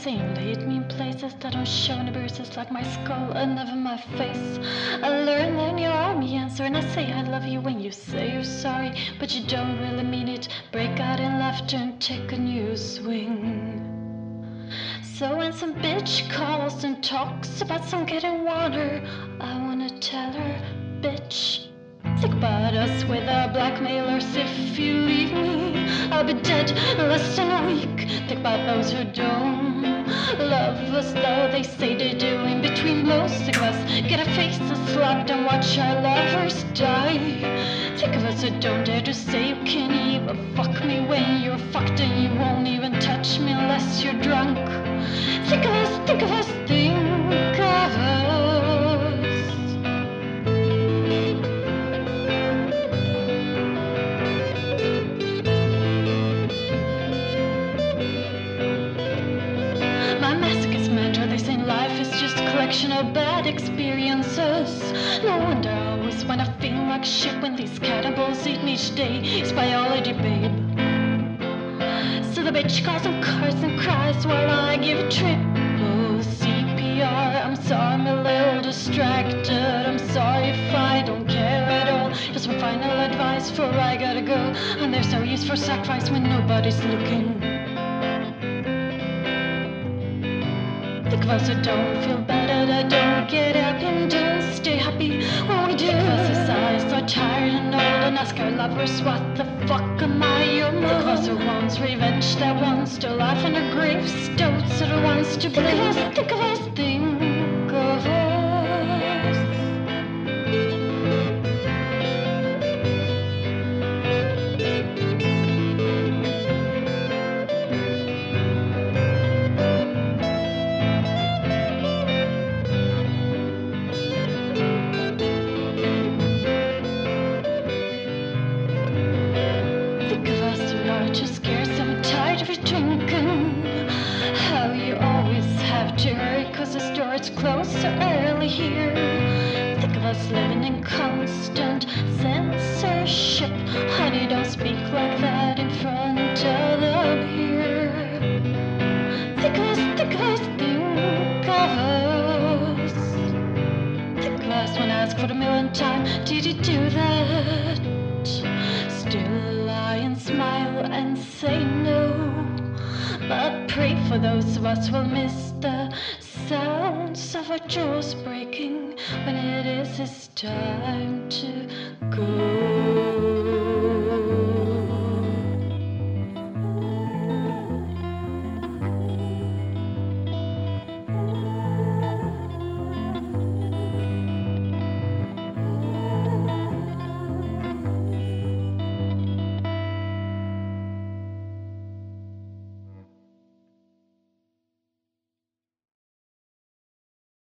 say you lead me in places that don't show any bruises, like my skull and never my face. I learn that you're army answer, and I say I love you when you say you're sorry, but you don't really mean it. Break out in laughter and take a new swing. So when some bitch calls and talks about some getting water, I wanna tell her, bitch, think about us with our blackmailers. If you leave me, I'll be dead in less than a week. Think about those who don't love us, though they say they do. In between blows, think of us, get our faces slapped and watch our lovers die. Think of us who don't dare to say you can't even fuck me when you're fucked, and you won't even touch me unless you're drunk. Think of us, think of us, think of us. My masochist mantra, they say life is just a collection of bad experiences. No wonder I always wanna feel like shit when these cannibals eat me each day. It's biology, babe. So the bitch calls and cars and cries while I give a triple CPR. I'm sorry, I'm a little distracted. I'm sorry if I don't care at all. Just one final advice before I gotta go. And there's no use for sacrifice when nobody's looking. Think of us who don't feel better, that don't get up and don't stay happy when we do. Think of us whose eyes are tired and old and ask our lovers, what the fuck am I, your mom? Think of us who wants revenge, that wants to laugh in her gravestones, that wants to blame. Think of us, think of us, think of us. Just scared, so I'm tired of your drinking. How you always have to hurry, cause the store's closed so early here. Think of us living in constant censorship. Honey, don't speak like that in front of the beer. Think of us, think of us, think of us. Think of us when I ask for the millionth time, did you do that? Still lie and smile and say no, but pray for those of us who will miss the sounds of our jaws breaking when it is his time to